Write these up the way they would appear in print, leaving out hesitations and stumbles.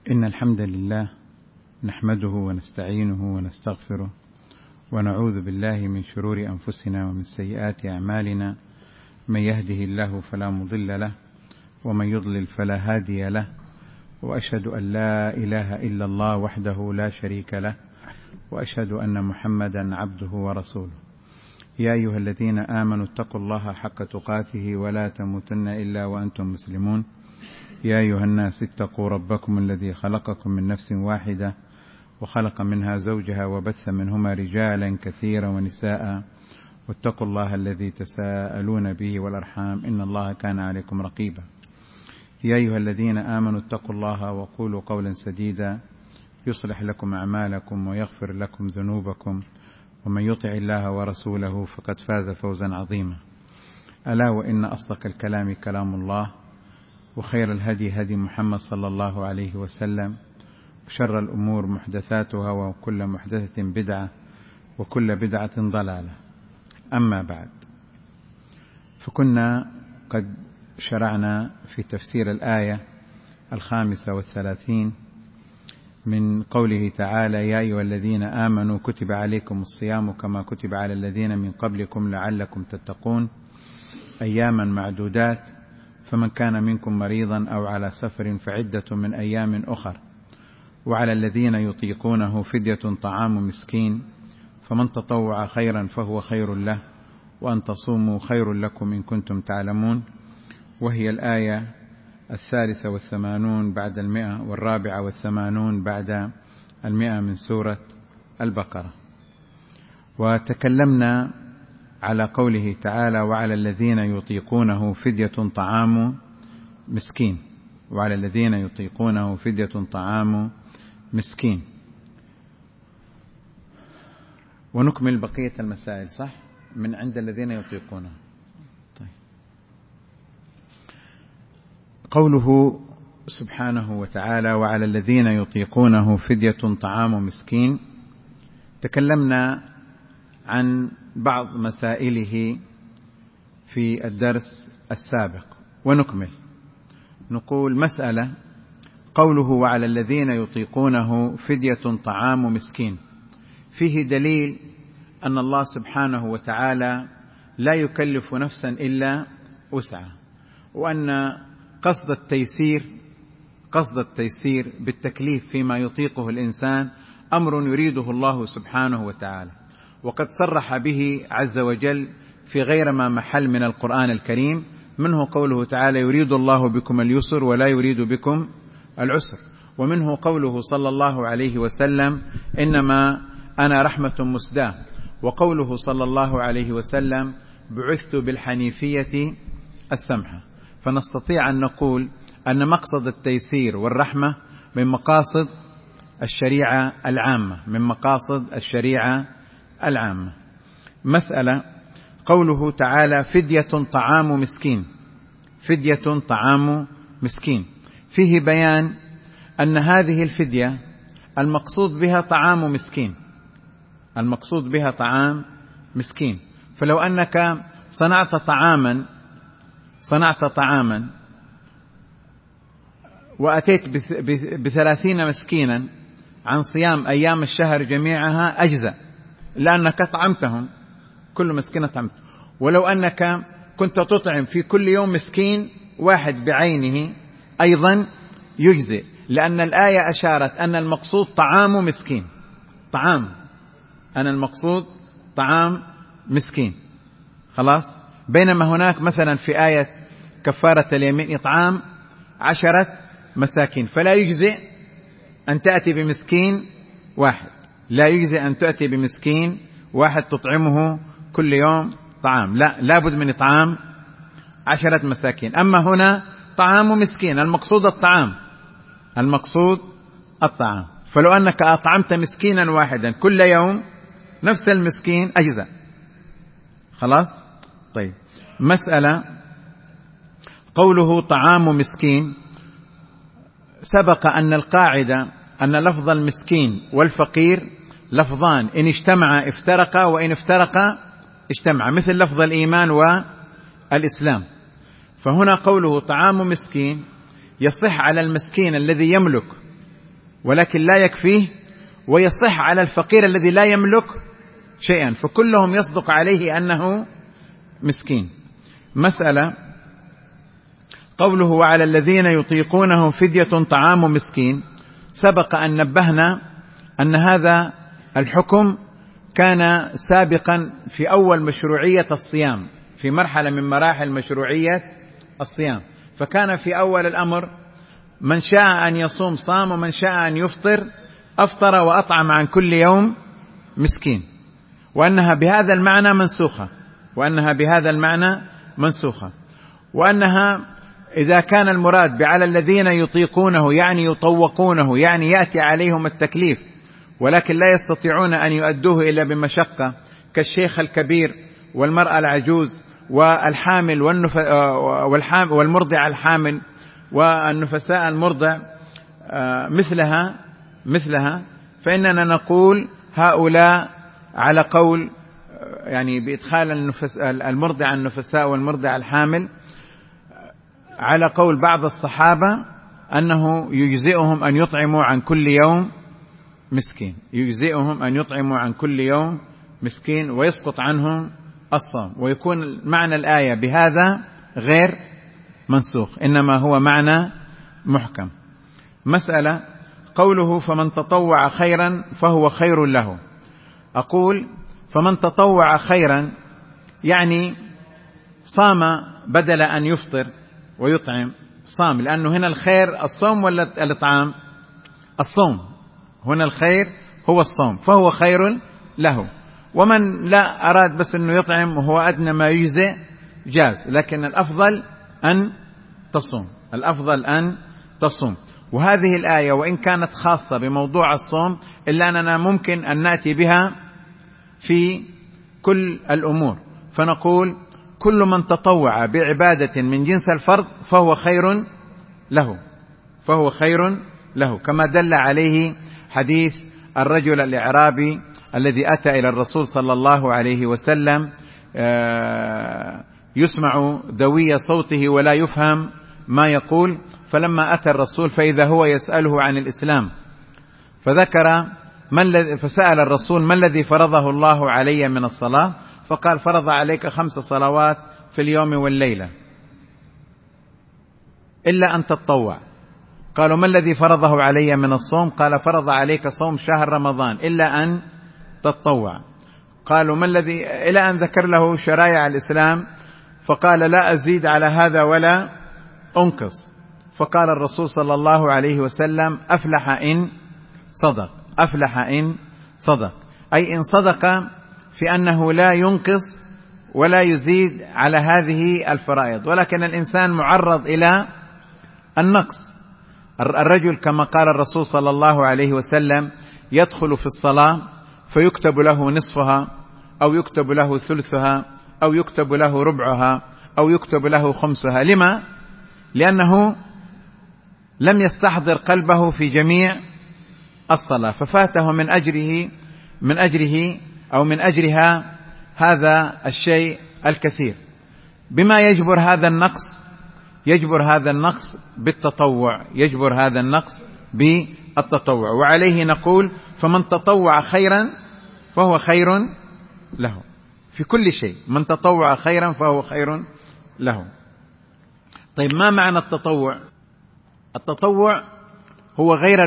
إن الحمد لله نحمده ونستعينه ونستغفره ونعوذ بالله من شرور أنفسنا ومن سيئات أعمالنا، من يهده الله فلا مضل له ومن يضلل فلا هادي له، وأشهد أن لا إله إلا الله وحده لا شريك له، وأشهد أن محمدا عبده ورسوله. يا أيها الذين آمنوا اتقوا الله حق تقاته ولا تموتن إلا وأنتم مسلمون. يا أيها الناس اتقوا ربكم الذي خلقكم من نفس واحدة وخلق منها زوجها وبث منهما رجالا كثيرا ونساء، واتقوا الله الذي تساءلون به والأرحام إن الله كان عليكم رقيبا. يا أيها الذين آمنوا اتقوا الله وقولوا قولا سديدا يصلح لكم أعمالكم ويغفر لكم ذنوبكم، ومن يطع الله ورسوله فقد فاز فوزا عظيما. ألا وإن أصدق الكلام كلام الله، وخير الهدي هدي محمد صلى الله عليه وسلم، وشر الأمور محدثاتها، وكل محدثة بدعة، وكل بدعة ضلالة. أما بعد، فكنا قد شرعنا في تفسير الآية 35 من قوله تعالى: يا أيها الذين آمنوا كتب عليكم الصيام كما كتب على الذين من قبلكم لعلكم تتقون أياما معدودات، فمن كان منكم مريضا أو على سفر فعدة من أيام أخر، وعلى الذين يطيقونه فدية طعام مسكين، فمن تطوع خيرا فهو خير له، وأن تصوموا خير لكم إن كنتم تعلمون. وهي الآية 83 بعد 100 و84 بعد 100 من سورة البقرة. وتكلمنا على قوله تعالى: وعلى الذين يطيقونه فدية طعام مسكين، وعلى الذين يطيقونه فدية طعام مسكين. ونكمل بقية المسائل، صح؟ من عند الذين يطيقونه. طيب. قوله سبحانه وتعالى: وعلى الذين يطيقونه فدية طعام مسكين، تكلمنا عن بعض مسائله في الدرس السابق، ونكمل. نقول: مسألة قوله وعلى الذين يطيقونه فدية طعام مسكين، فيه دليل أن الله سبحانه وتعالى لا يكلف نفسا إلا وسعها، وأن قصد التيسير بالتكليف فيما يطيقه الإنسان أمر يريده الله سبحانه وتعالى، وقد صرح به عز وجل في غير ما محل من القرآن الكريم، منه قوله تعالى: يريد الله بكم اليسر ولا يريد بكم العسر، ومنه قوله صلى الله عليه وسلم: إنما أنا رحمة مسداة، وقوله صلى الله عليه وسلم: بعثت بالحنيفية السمحة. فنستطيع أن نقول أن مقصد التيسير والرحمة من مقاصد الشريعة العامة. مسألة قوله تعالى: فدية طعام مسكين، فيه بيان أن هذه الفدية المقصود بها طعام مسكين. فلو أنك صنعت طعاما وأتيت ب30 مسكينا عن صيام أيام الشهر جميعها أجزأ، لأنك طعمتهم، كل مسكين طعمت. ولو أنك كنت تطعم في كل يوم مسكين واحد بعينه أيضا يجزئ، لأن الآية أشارت أن المقصود طعام مسكين. خلاص. بينما هناك مثلا في آية كفارة اليمين إطعام 10 مساكين، فلا يجزئ أن تأتي بمسكين واحد تطعمه كل يوم طعام، لا بد من إطعام 10 مساكين. أما هنا طعام مسكين، المقصود الطعام. فلو أنك أطعمت مسكينا واحدا كل يوم نفس المسكين أجزاء. خلاص. طيب. مسألة قوله طعام مسكين، سبق أن القاعدة أن لفظ المسكين والفقير لفظان إن اجتمعا افترقا، وإن افترقا اجتمعا، مثل لفظ الإيمان والإسلام. فهنا قوله طعام مسكين يصح على المسكين الذي يملك ولكن لا يكفيه، ويصح على الفقير الذي لا يملك شيئا، فكلهم يصدق عليه أنه مسكين. مسألة قوله وعلى الذين يطيقونه فدية طعام مسكين، سبق أن نبهنا أن هذا الحكم كان سابقا في أول مشروعية الصيام، في مرحلة من مراحل مشروعية الصيام، فكان في أول الأمر من شاء أن يصوم صام، ومن شاء أن يفطر أفطر، وأطعم عن كل يوم مسكين، وأنها بهذا المعنى منسوخة، وأنها إذا كان المراد بعلى الذين يطيقونه يعني يطوقونه، يعني يأتي عليهم التكليف ولكن لا يستطيعون أن يؤدوه إلا بمشقة، كالشيخ الكبير والمرأة العجوز والحامل والمرضع الحامل والنفساء المرضع مثلها، فإننا نقول هؤلاء على قول يعني بإدخال المرضع النفساء والمرضع الحامل على قول بعض الصحابة أنه يجزئهم أن يطعموا عن كل يوم مسكين، ويسقط عنهم الصوم، ويكون معنى الآية بهذا غير منسوخ، إنما هو معنى محكم. مسألة قوله فمن تطوع خيرا فهو خير له، أقول فمن تطوع خيرا يعني صام بدل أن يفطر ويطعم، صام، لأنه هنا الخير الصوم ولا الإطعام؟ الصوم، هنا الخير هو الصوم، فهو خير له. ومن لا أراد بس أنه يطعم وهو أدنى ما يجزئ جاز، لكن الأفضل أن تصوم. وهذه الآية وإن كانت خاصة بموضوع الصوم إلا أننا ممكن أن نأتي بها في كل الأمور، فنقول كل من تطوع بعبادة من جنس الفرض فهو خير له، كما دل عليه حديث الرجل الإعرابي الذي أتى إلى الرسول صلى الله عليه وسلم يسمع دوي صوته ولا يفهم ما يقول، فلما أتى الرسول فإذا هو يسأله عن الإسلام، فسأل الرسول ما الذي فرضه الله علي من الصلاة؟ فقال فرض عليك 5 صلوات في اليوم والليلة إلا أن تتطوع. قالوا ما الذي فرضه علي من الصوم؟ قال فرض عليك صوم شهر رمضان إلا أن تتطوع. قالوا ما الذي، إلى أن ذكر له شرائع الإسلام، فقال لا أزيد على هذا ولا أنقص. فقال الرسول صلى الله عليه وسلم أفلح إن صدق، أي إن صدق في أنه لا ينقص ولا يزيد على هذه الفرائض، ولكن الإنسان معرض إلى النقص. الرجل كما قال الرسول صلى الله عليه وسلم يدخل في الصلاة فيكتب له نصفها أو يكتب له ثلثها أو يكتب له ربعها أو يكتب له خمسها. لما؟ لأنه لم يستحضر قلبه في جميع الصلاة، ففاته من أجره أو من أجرها هذا الشيء الكثير. بما يجبر هذا النقص؟ يجبر هذا النقص بالتطوع، وعليه نقول فمن تطوع خيرا فهو خير له في كل شيء، من تطوع خيرا فهو خير له. طيب ما معنى التطوع؟ التطوع هو غير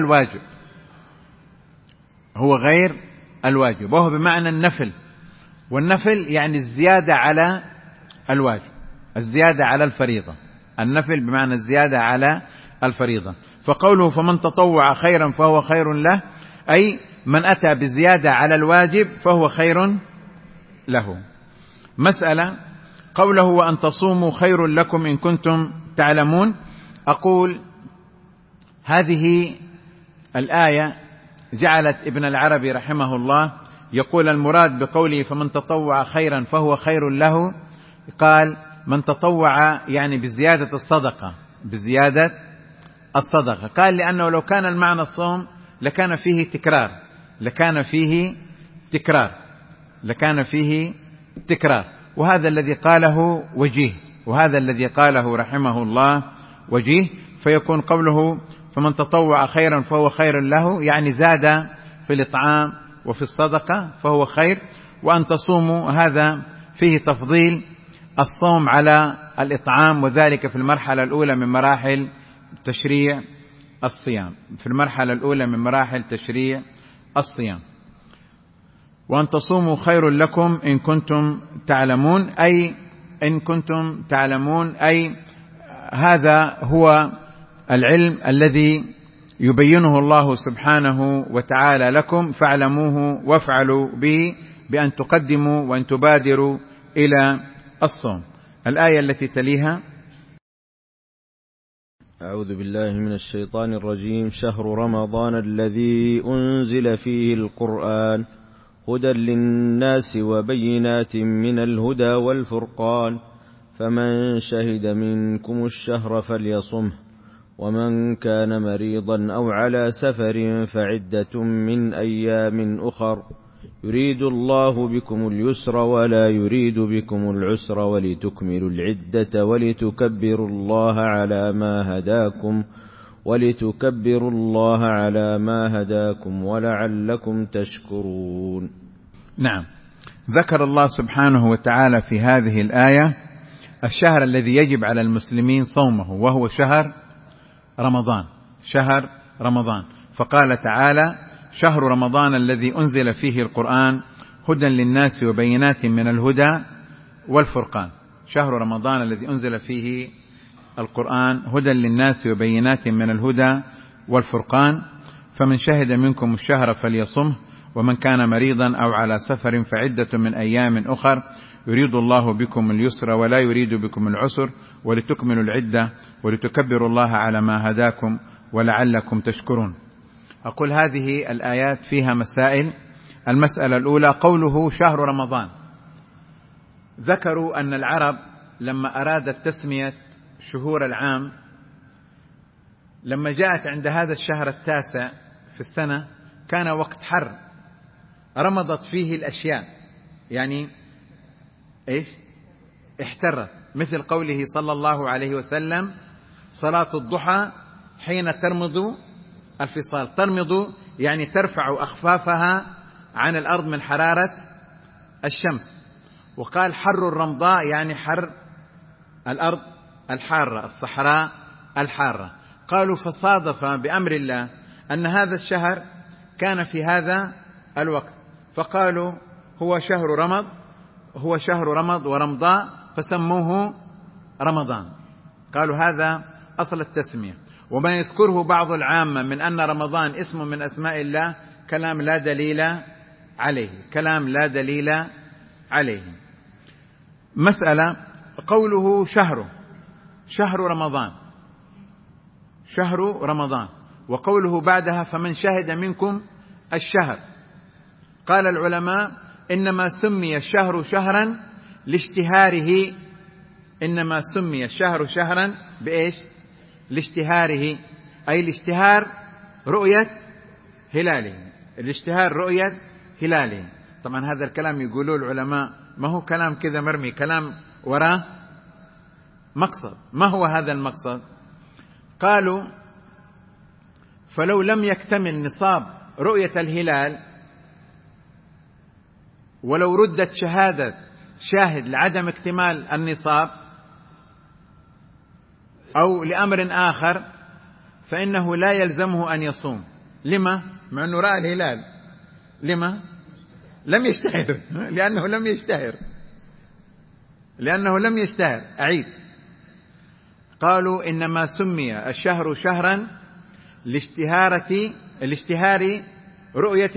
الواجب، وهو بمعنى النفل، والنفل يعني الزيادة على الواجب، الزيادة على الفريضة. النفل بمعنى الزيادة على الفريضة. فقوله فمن تطوع خيرا فهو خير له، أي من أتى بزيادة على الواجب فهو خير له. مسألة قوله وأن تصوموا خير لكم إن كنتم تعلمون، أقول هذه الآية جعلت ابن العربي رحمه الله يقول المراد بقوله فمن تطوع خيرا فهو خير له، قال من تطوع يعني بزيادة الصدقة، قال لأنه لو كان المعنى الصوم لكان فيه تكرار، وهذا الذي قاله رحمه الله وجيه، فيكون قوله فمن تطوع خيرا فهو خير له، يعني زاد في الإطعام وفي الصدقة فهو خير. وأن تصوموا هذا فيه تفضيل الصوم على الإطعام، وذلك في المرحلة الأولى من مراحل تشريع الصيام، في المرحلة الأولى من مراحل تشريع الصيام. وأن تصوموا خير لكم إن كنتم تعلمون، أي إن كنتم تعلمون، أي هذا هو العلم الذي يبينه الله سبحانه وتعالى لكم، فاعلموه وافعلوا به بأن تقدموا وأن تبادروا إلى الصوم. الآية التي تليها: أعوذ بالله من الشيطان الرجيم. شهر رمضان الذي أنزل فيه القرآن هدى للناس وبينات من الهدى والفرقان، فمن شهد منكم الشهر فليصمه، ومن كان مريضا أو على سفر فعدة من أيام أخر، يريد الله بكم اليسر ولا يريد بكم العسر، ولتكملوا العدة ولتكبروا الله على ما هداكم ولعلكم تشكرون. نعم، ذكر الله سبحانه وتعالى في هذه الآية الشهر الذي يجب على المسلمين صومه، وهو شهر رمضان، شهر رمضان. فقال تعالى: شهر رمضان الذي أنزل فيه القرآن هدى للناس وبينات من الهدى والفرقان. شهر رمضان الذي أنزل فيه القرآن هدى للناس وبينات من الهدى والفرقان، فمن شهد منكم الشهر فليصمه، ومن كان مريضا أو على سفر فعدة من أيام أخر، يريد الله بكم اليسر ولا يريد بكم العسر، ولتكملوا العدة ولتكبروا الله على ما هداكم ولعلكم تشكرون. أقول هذه الآيات فيها مسائل. المسألة الأولى: قوله شهر رمضان. ذكروا أن العرب لما أرادت تسمية شهور العام، لما جاءت عند هذا الشهر التاسع في السنة كان وقت حر، رمضت فيه الأشياء، يعني إيش؟ احترت، مثل قوله صلى الله عليه وسلم: صلاة الضحى حين ترمض الفصال. ترمض يعني ترفع أخفافها عن الأرض من حرارة الشمس. وقال حر الرمضاء يعني حر الأرض الحارة، الصحراء الحارة. قالوا فصادف بأمر الله أن هذا الشهر كان في هذا الوقت، فقالوا هو شهر رمض ورمضاء، فسموه رمضان. قالوا هذا أصل التسمية. وما يذكره بعض العامة من أن رمضان اسم من أسماء الله كلام لا دليل عليه، كلام لا دليل عليه. مسألة: قوله شهر رمضان، شهر رمضان، وقوله بعدها فمن شهد منكم الشهر. قال العلماء: إنما سمي الشهر شهرا لاشتهاره. إنما سمي الشهر شهرا بإيش؟ لاشتهاره، أي الاشتهار رؤية هلاله، الاشتهار رؤية هلاله. طبعا هذا الكلام يقولوا العلماء ما هو كلام كذا مرمي، كلام وراه مقصد. ما هو هذا المقصد؟ قالوا: فلو لم يكتمل نصاب رؤية الهلال، ولو ردت شهادة شاهد لعدم اكتمال النصاب أو لأمر آخر، فإنه لا يلزمه أن يصوم. لما؟ مع أنه رأى الهلال. لما؟ لم يشتهر، لأنه لم يشتهر. أعيد: قالوا إنما سمي الشهر شهرا لاشتهار رؤية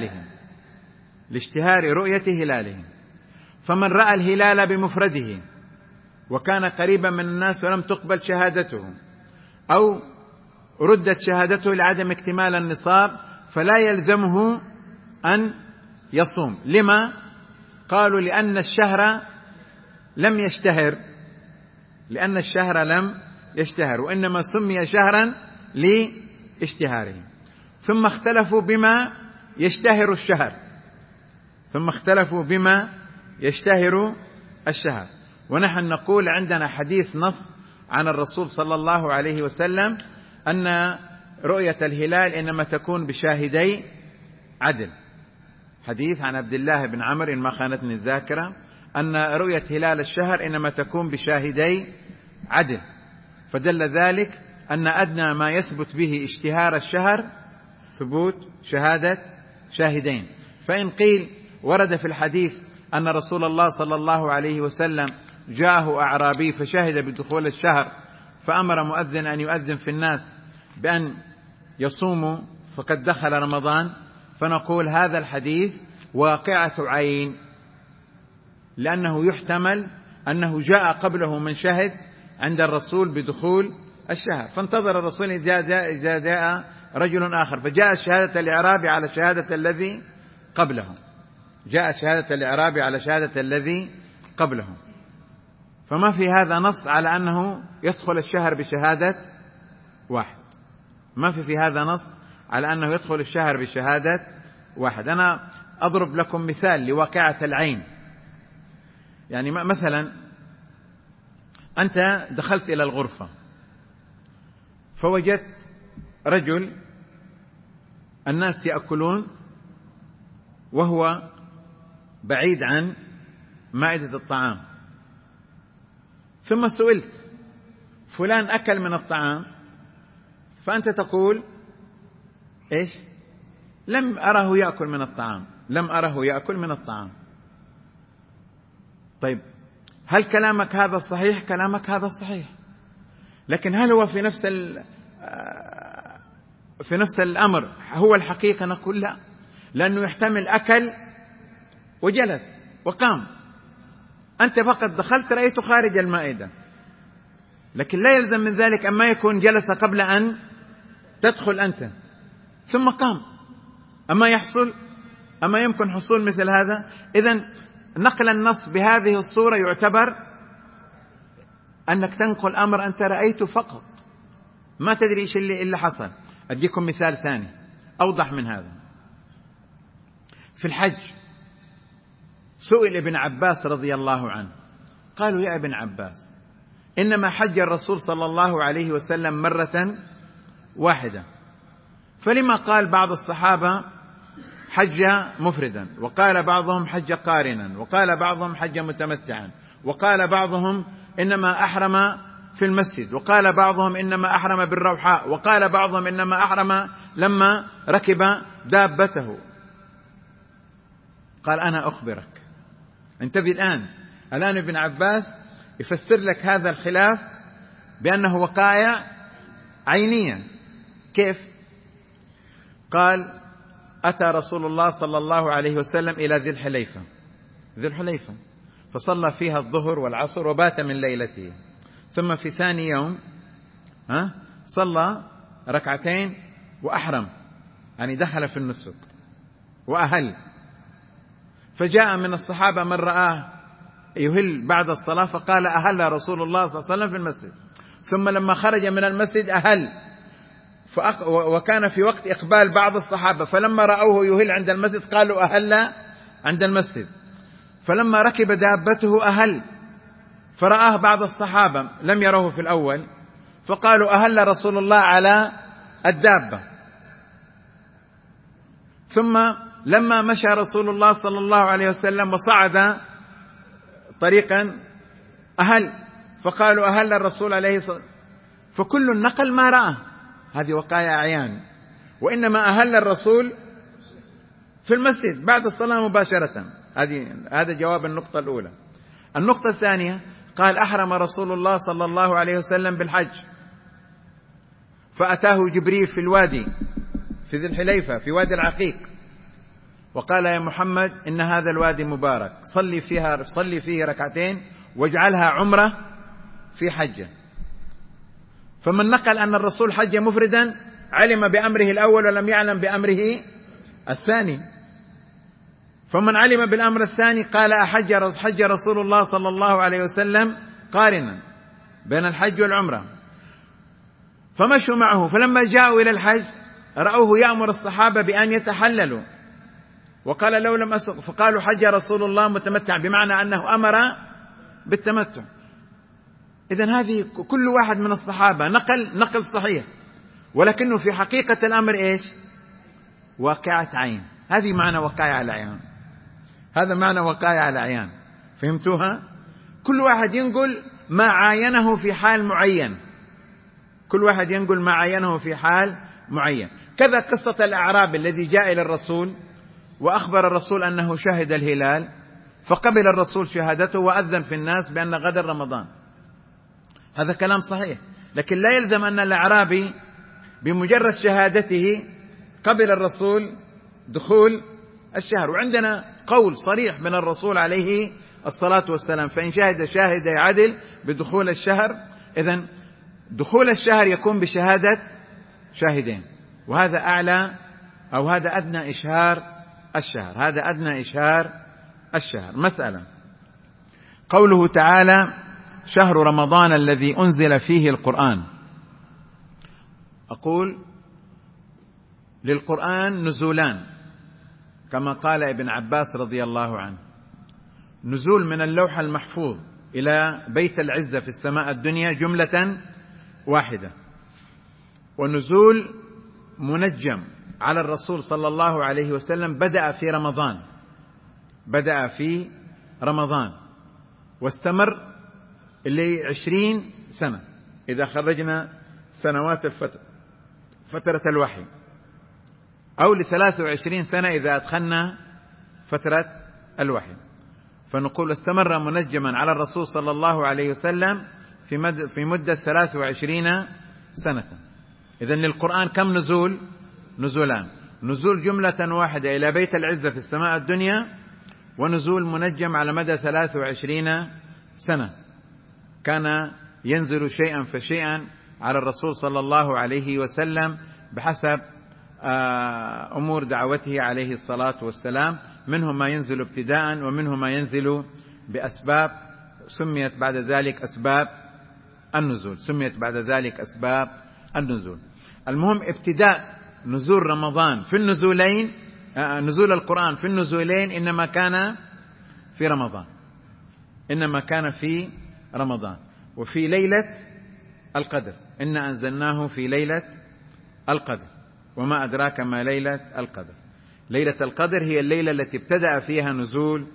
هلاله، فمن رأى الهلال بمفرده وكان قريبا من الناس ولم تقبل شهادته، أو ردت شهادته لعدم اكتمال النصاب، فلا يلزمه أن يصوم. لما؟ قالوا لأن الشهر لم يشتهر، وإنما سمي شهرا لاشتهاره. ثم اختلفوا بما يشتهر الشهر. ونحن نقول عندنا حديث نص عن الرسول صلى الله عليه وسلم أن رؤية الهلال إنما تكون بشاهدي عدل. حديث عن عبد الله بن عمرو إن ما خانتني الذاكرة أن رؤية هلال الشهر إنما تكون بشاهدي عدل، فدل ذلك أن أدنى ما يثبت به اشتهار الشهر ثبوت شهادة شاهدين. فإن قيل ورد في الحديث أن رسول الله صلى الله عليه وسلم جاءه أعرابي فشهد بدخول الشهر فأمر مؤذن أن يؤذن في الناس بأن يصوموا فقد دخل رمضان، فنقول هذا الحديث واقعة عين، لأنه يحتمل أنه جاء قبله من شهد عند الرسول بدخول الشهر، فانتظر الرسول إذا جاء رجل آخر فجاء شهادة الإعرابي على شهادة الذي قبله، جاء شهادة الإعرابي على شهادة الذي قبله. فما في هذا نص على أنه يدخل الشهر بشهادة واحد، ما في هذا نص على أنه يدخل الشهر بشهادة واحد. أنا أضرب لكم مثال لواقعة العين. يعني مثلا أنت دخلت إلى الغرفة فوجدت رجل الناس يأكلون وهو بعيد عن مائدة الطعام، ثم سئلت فلان أكل من الطعام، فأنت تقول إيش؟ لم أره يأكل من الطعام، لم أره يأكل من الطعام. طيب هل كلامك هذا صحيح؟ كلامك هذا صحيح، لكن هل هو في نفس الأمر هو الحقيقة؟ نقول لا، لأنه يحتمل أكل وجلس وقام، أنت فقط دخلت رأيته خارج المائدة، لكن لا يلزم من ذلك أما يكون جلس قبل أن تدخل أنت ثم قام. أما يمكن حصول مثل هذا؟ إذن نقل النص بهذه الصورة يعتبر أنك تنقل أمر أنت رأيته فقط، ما تدري إيش اللي حصل. أديكم مثال ثاني أوضح من هذا. في الحج سئل ابن عباس رضي الله عنه، قالوا يا ابن عباس إنما حج الرسول صلى الله عليه وسلم مرة واحدة، فلما قال بعض الصحابة حج مفردا، وقال بعضهم حج قارنا، وقال بعضهم حج متمتعا، وقال بعضهم إنما أحرم في المسجد، وقال بعضهم إنما أحرم بالروحاء، وقال بعضهم إنما أحرم لما ركب دابته. قال أنا أخبرك، انتبه الآن ابن عباس يفسر لك هذا الخلاف بأنه وقائع عينية. كيف؟ قال أتى رسول الله صلى الله عليه وسلم إلى ذي الحليفة فصلى فيها الظهر والعصر وبات من ليلته، ثم في ثاني يوم صلى ركعتين وأحرم، يعني دخل في النسك وأهل. فجاء من الصحابة من رآه يهل بعد الصلاة فقال أهل رسول الله صلى الله عليه وسلم في المسجد، ثم لما خرج من المسجد أهل، وكان في وقت إقبال بعض الصحابة، فلما رأوه يهل عند المسجد قالوا أهل عند المسجد، فلما ركب دابته أهل، فرآه بعض الصحابة لم يروه في الأول فقالوا أهل رسول الله على الدابة، ثم لما مشى رسول الله صلى الله عليه وسلم وصعد طريقا أهل، فقالوا أهل الرسول عليه الصلاة والسلام، فكل النقل ما رأى، هذه وقائع عيان، وإنما أهل الرسول في المسجد بعد الصلاة مباشرة. هذا جواب النقطة الأولى. النقطة الثانية قال أحرم رسول الله صلى الله عليه وسلم بالحج، فأتاه جبريل في الوادي في ذي الحليفة في وادي العقيق، وقال يا محمد إن هذا الوادي مبارك، صلي فيه ركعتين واجعلها عمرة في حجة. فمن نقل أن الرسول حج مفردا علم بأمره الأول ولم يعلم بأمره الثاني، فمن علم بالأمر الثاني قال حج رسول الله صلى الله عليه وسلم قارنا بين الحج والعمرة، فمشوا معه، فلما جاءوا إلى الحج رأوه يأمر الصحابة بأن يتحللوا، وقال لو لم أسق، فقالوا حج رسول الله متمتع، بمعنى أنه أمر بالتمتع. إذن هذه كل واحد من الصحابة نقل صحيح، ولكنه في حقيقة الأمر إيش؟ واقعة عين. هذه معنى وقائع الأعيان، هذا معنى وقائع الأعيان. فهمتوها؟ كل واحد ينقل ما عاينه في حال معين، كل واحد ينقل ما عاينه في حال معين. كذا قصة الأعرابي الذي جاء إلى الرسول وأخبر الرسول أنه شهد الهلال، فقبل الرسول شهادته وأذن في الناس بأن غدا رمضان. هذا كلام صحيح، لكن لا يلزم أن الأعرابي بمجرد شهادته قبل الرسول دخول الشهر. وعندنا قول صريح من الرسول عليه الصلاة والسلام: فإن شهد شاهد عدل بدخول الشهر. إذن دخول الشهر يكون بشهادة شاهدين، وهذا أعلى أو هذا أدنى إشهار الشهر، هذا أدنى إشهار الشهر. مسألة قوله تعالى: شهر رمضان الذي أنزل فيه القرآن. أقول للقرآن نزولان كما قال ابن عباس رضي الله عنه: نزول من اللوح المحفوظ إلى بيت العزة في السماء الدنيا جملة واحدة، ونزول منجم على الرسول صلى الله عليه وسلم بدأ في رمضان، بدأ في رمضان واستمر ل20 سنة إذا خرجنا سنوات فترة الوحي، أو ل23 سنة إذا أدخلنا فترة الوحي. فنقول استمر منجما على الرسول صلى الله عليه وسلم في مدة 23 سنة. إذن للقرآن كم نزول؟ نزولان: نزول جملة واحدة إلى بيت العزة في السماء الدنيا، ونزول منجم على مدى 23 سنة كان ينزل شيئا فشيئا على الرسول صلى الله عليه وسلم بحسب أمور دعوته عليه الصلاة والسلام. منه ما ينزل ابتداء ومنه ما ينزل بأسباب سميت بعد ذلك أسباب النزول، سميت بعد ذلك أسباب النزول. المهم ابتداء نزول رمضان في النزولين، نزول القرآن في النزولين إنما كان في رمضان، إنما كان في رمضان وفي ليلة القدر. إنا أنزلناه في ليلة القدر وما أدراك ما ليلة القدر. ليلة القدر هي الليلة التي ابتدأ فيها نزول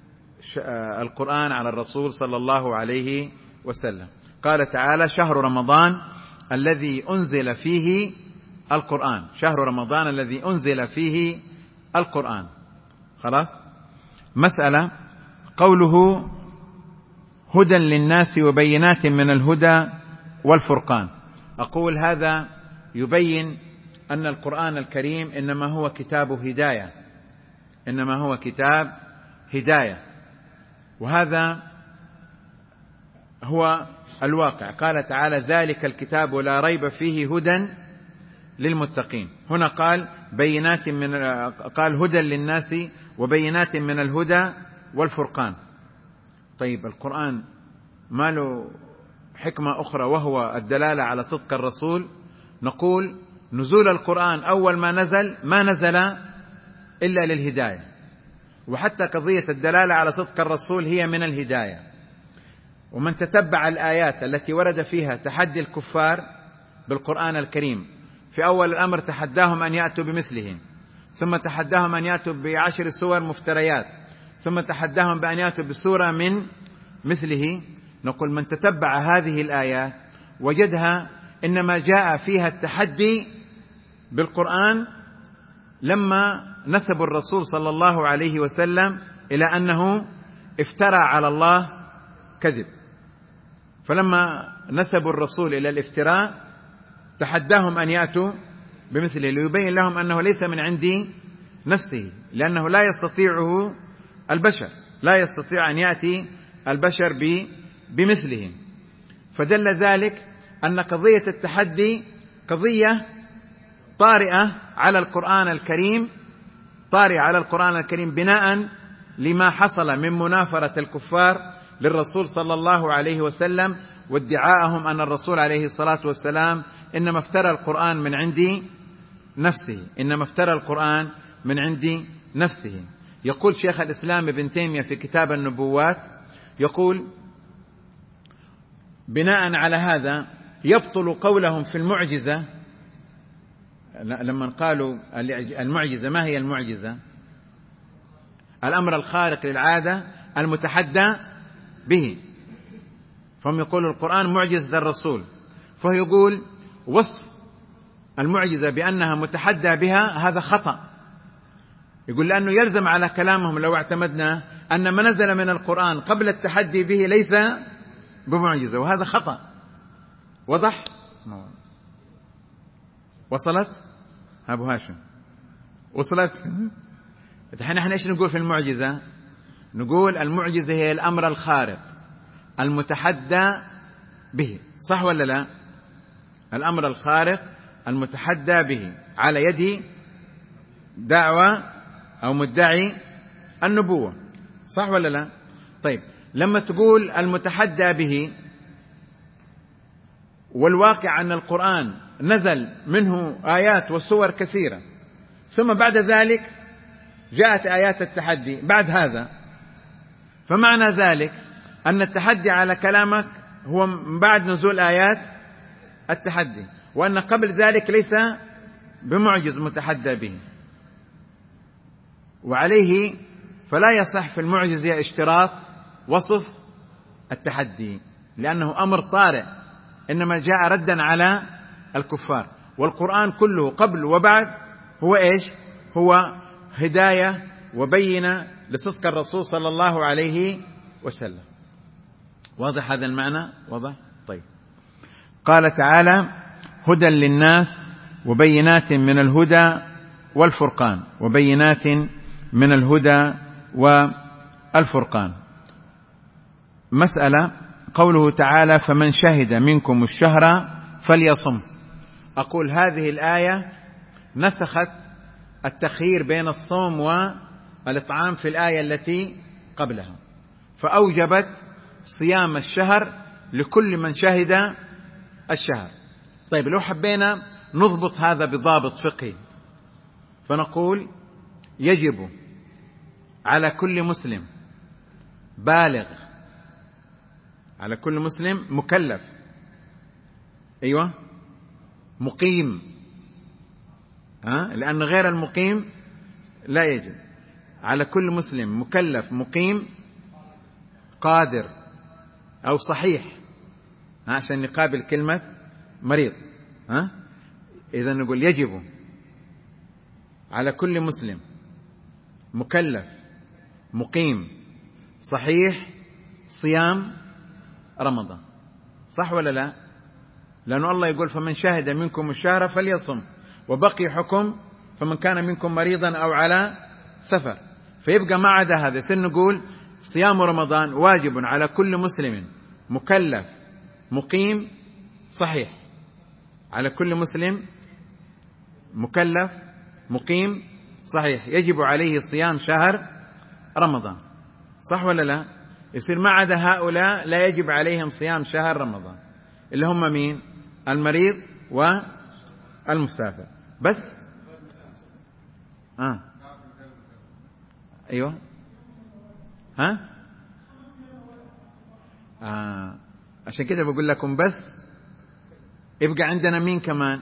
القرآن على الرسول صلى الله عليه وسلم. قال تعالى: شهر رمضان الذي أنزل فيه القرآن، شهر رمضان الذي أنزل فيه القرآن. خلاص. مسألة قوله: هدى للناس وبينات من الهدى والفرقان. أقول هذا يبين أن القرآن الكريم إنما هو كتاب هداية، إنما هو كتاب هداية، وهذا هو الواقع. قال تعالى: ذلك الكتاب لا ريب فيه هدى للمتقين. هنا قال بينات قال هدى للناس وبينات من الهدى والفرقان. طيب القرآن ما له حكمة أخرى وهو الدلالة على صدق الرسول؟ نقول نزول القرآن أول ما نزل إلا للهداية، وحتى قضية الدلالة على صدق الرسول هي من الهداية. ومن تتبع الآيات التي ورد فيها تحدي الكفار بالقرآن الكريم، في أول الأمر تحداهم أن يأتوا بمثله، ثم تحداهم أن يأتوا ب10 سور مفتريات، ثم تحداهم بأن يأتوا بسورة من مثله. نقول من تتبع هذه الآيات وجدها إنما جاء فيها التحدي بالقرآن لما نسبوا الرسول صلى الله عليه وسلم إلى أنه افترى على الله كذب. فلما نسبوا الرسول إلى الافتراء تحداهم أن يأتوا بمثله ليبين لهم أنه ليس من عند نفسه، لأنه لا يستطيعه البشر، لا يستطيع أن يأتي البشر بمثله. فدل ذلك أن قضية التحدي قضية طارئة على القرآن الكريم، طارئة على القرآن الكريم بناء لما حصل من منافرة الكفار للرسول صلى الله عليه وسلم وادعاءهم أن الرسول عليه الصلاة والسلام إنما افترى القرآن من عند نفسه، إنما افترى القرآن من عند نفسه. يقول شيخ الإسلام ابن تيمية في كتاب النبوات، يقول بناء على هذا يبطل قولهم في المعجزة لما قالوا المعجزة، ما هي المعجزة؟ الأمر الخارق للعادة المتحدى به. فهم يقولوا القرآن معجزة الرسول، فهو يقول وصف المعجزة بأنها متحدى بها هذا خطأ. يقول لأنه يلزم على كلامهم لو اعتمدنا أن ما نزل من القرآن قبل التحدي به ليس بمعجزة، وهذا خطأ. وضح؟ وصلت؟ أبو هاشم وصلت؟ الحين احنا ايش نقول في المعجزة؟ نقول المعجزة هي الأمر الخارق المتحدى به، صح ولا لا؟ الأمر الخارق المتحدى به على يد دعوة أو مدعي النبوة، صح ولا لا؟ طيب لما تقول المتحدى به، والواقع أن القرآن نزل منه آيات وسور كثيرة، ثم بعد ذلك جاءت آيات التحدي بعد هذا، فمعنى ذلك أن التحدي على كلامك هو بعد نزول آيات التحدي، وأن قبل ذلك ليس بمعجز متحدى به. وعليه فلا يصح في المعجزة اشتراط وصف التحدي، لأنه أمر طارئ إنما جاء ردا على الكفار. والقرآن كله قبل وبعد هو إيش؟ هو هداية وبينة لصدق الرسول صلى الله عليه وسلم. واضح هذا المعنى؟ واضح؟ طيب. قال تعالى هدى للناس وبينات من الهدى والفرقان، وبينات من الهدى والفرقان. مسألة قوله تعالى فمن شهد منكم الشهر فليصم. أقول هذه الآية نسخت التخيير بين الصوم والإطعام في الآية التي قبلها، فأوجبت صيام الشهر لكل من شهد الشهر. طيب لو حبينا نضبط هذا بضابط فقهي فنقول يجب على كل مسلم بالغ، على كل مسلم مكلف، أيوة مقيم، لأن غير المقيم لا يجب. على كل مسلم مكلف مقيم قادر أو صحيح، عشان نقابل كلمة مريض. إذا نقول يجب على كل مسلم مكلف مقيم صحيح صيام رمضان، صح ولا لا؟ لأن الله يقول فمن شهد منكم الشهر فليصم، وبقي حكم فمن كان منكم مريضا أو على سفر. فيبقى ما عدا هذا سنقول صيام رمضان واجب على كل مسلم مكلف مقيم صحيح، على كل مسلم مكلف مقيم صحيح يجب عليه صيام شهر رمضان، صح ولا لا؟ يصير ما عدا هؤلاء لا يجب عليهم صيام شهر رمضان، اللي هم مين؟ المريض والمسافر بس. أيوة عشان كده بقول لكم بس. يبقى عندنا مين كمان؟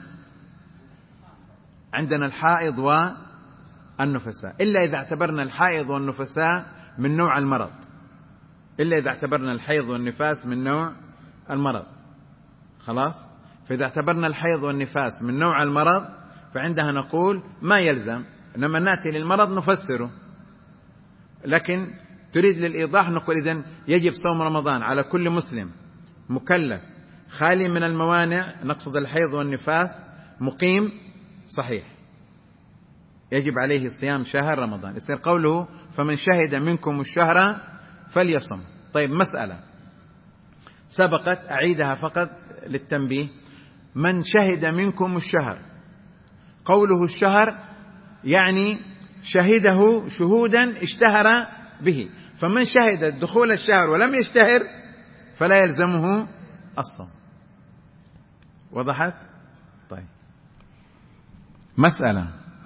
عندنا الحائض والنفساء، إلا إذا اعتبرنا الحائض والنفساء من نوع المرض، إلا إذا اعتبرنا الحيض والنفاس من نوع المرض، خلاص. فإذا اعتبرنا الحيض والنفاس من نوع المرض فعندها نقول ما يلزم، إنما نأتي للمرض نفسره. لكن تريد للإيضاح نقول إذن يجب صوم رمضان على كل مسلم مكلف خالي من الموانع، نقصد الحيض والنفاس، مقيم صحيح، يجب عليه صيام شهر رمضان. يصير قوله فمن شهد منكم الشهر فليصم. طيب مسألة سبقت أعيدها فقط للتنبيه. من شهد منكم الشهر، قوله الشهر يعني شهده شهودا اشتهر به، فمن شهد دخول الشهر ولم يشتهر فلا يلزمه الصوم. وضحت؟ طيب مسألة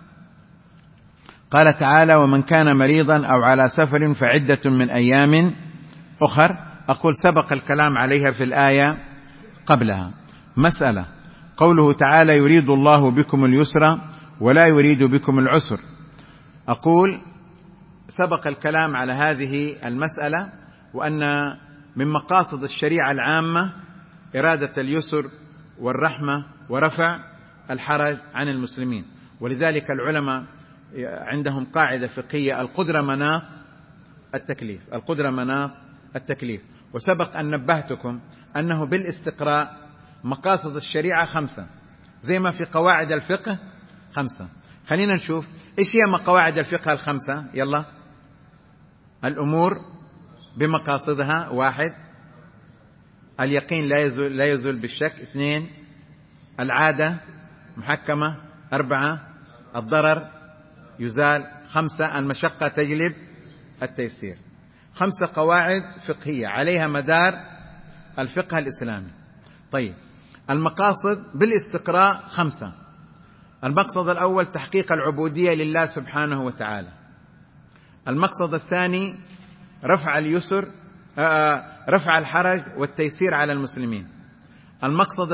قال تعالى ومن كان مريضا أو على سفر فعدة من أيام أخر. أقول سبق الكلام عليها في الآية قبلها. مسألة قوله تعالى يريد الله بكم اليسر ولا يريد بكم العسر. أقول سبق الكلام على هذه المسألة، وأن من مقاصد الشريعة العامة إرادة اليسر والرحمة ورفع الحرج عن المسلمين. ولذلك العلماء عندهم قاعدة فقهية: القدرة مناط التكليف، القدرة مناط التكليف. وسبق أن نبهتكم أنه بالاستقراء مقاصد الشريعة 5، زي ما في قواعد الفقه 5. خلينا نشوف إيش هي قواعد الفقه 5. يلا: الأمور بمقاصدها. 1. اليقين لا يزول بالشك. 2. العادة محكمة. 4. الضرر يزال. 5. المشقة تجلب التيسير. 5 قواعد فقهية عليها مدار الفقه الإسلامي. طيب، المقاصد بالاستقراء 5. المقصد الأول تحقيق العبودية لله سبحانه وتعالى. المقصد الثاني رفع اليسر، رفع الحرج والتيسير على المسلمين. المقصد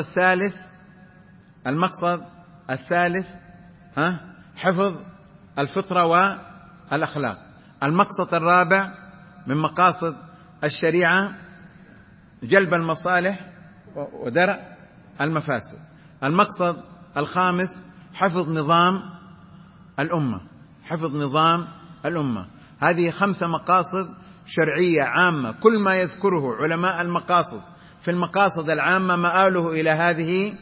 الثالث حفظ الفطرة والأخلاق. المقصد الرابع من مقاصد الشريعة جلب المصالح ودرء المفاسد. المقصد الخامس حفظ نظام الأمة. هذه 5 مقاصد شرعية عامة. كل ما يذكره علماء المقاصد في المقاصد العامة مآله إلى هذه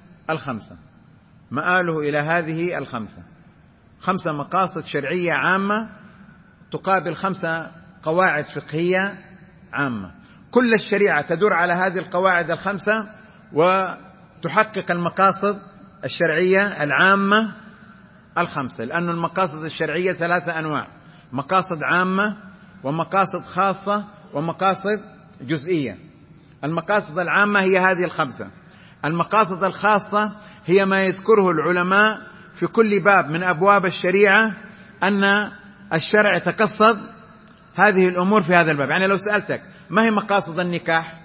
الخمسة. 5 مقاصد شرعية عامة تقابل 5 قواعد فقهية عامة. كل الشريعة تدور على هذه القواعد 5 وتحقق المقاصد الشرعية العامة 5. لأن المقاصد الشرعية 3 أنواع: مقاصد عامة، ومقاصد خاصة، ومقاصد جزئية. المقاصد العامة هي هذه 5. المقاصد الخاصة هي ما يذكره العلماء في كل باب من أبواب الشريعة، أن الشرع تقصد هذه الأمور في هذا الباب. يعني لو سألتك ما هي مقاصد النكاح؟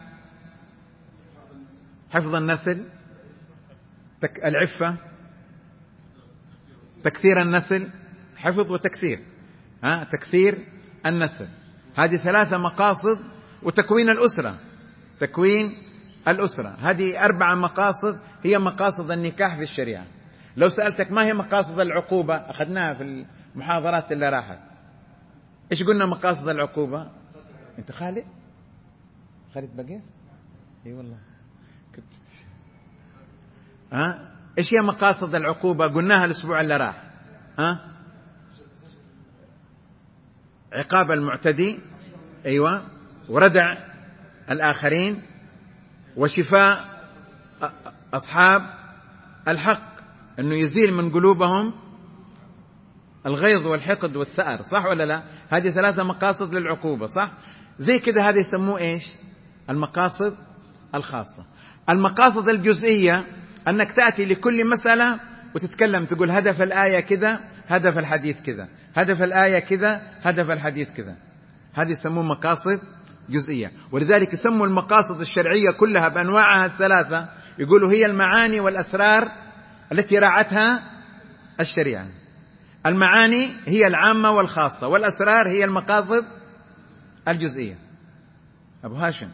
حفظ النسل، العفة، تكثير النسل، حفظ وتكثير، تكثير النسل. هذه 3 مقاصد. وتكوين الأسرة، هذه 4 مقاصد هي مقاصد النكاح في الشريعة. لو سألتك ما هي مقاصد العقوبة، أخذناها في المحاضرات اللي راحت، إيش قلنا مقاصد العقوبة؟ أنت خالد بقيت؟ أي والله. إيش هي مقاصد العقوبة؟ قلناها الأسبوع اللي راح. عقاب المعتدي، أيوة، وردع الآخرين، وشفاء أصحاب الحق، أنه يزيل من قلوبهم الغيظ والحقد والثأر. صح ولا لا؟ هذه 3 مقاصد للعقوبة. صح؟ زي كده هذا يسموه إيش؟ المقاصد الخاصة. المقاصد الجزئية أنك تأتي لكل مسألة وتتكلم، تقول هدف الآية كذا، هدف الحديث كذا، هدف الآية كذا، هدف الحديث كذا. هذه يسموه مقاصد جزئية. ولذلك يسموا المقاصد الشرعية كلها بأنواعها 3، يقولوا هي المعاني والأسرار التي راعتها الشريعة. المعاني هي العامة والخاصة، والأسرار هي المقاصد الجزئية. أبو هاشم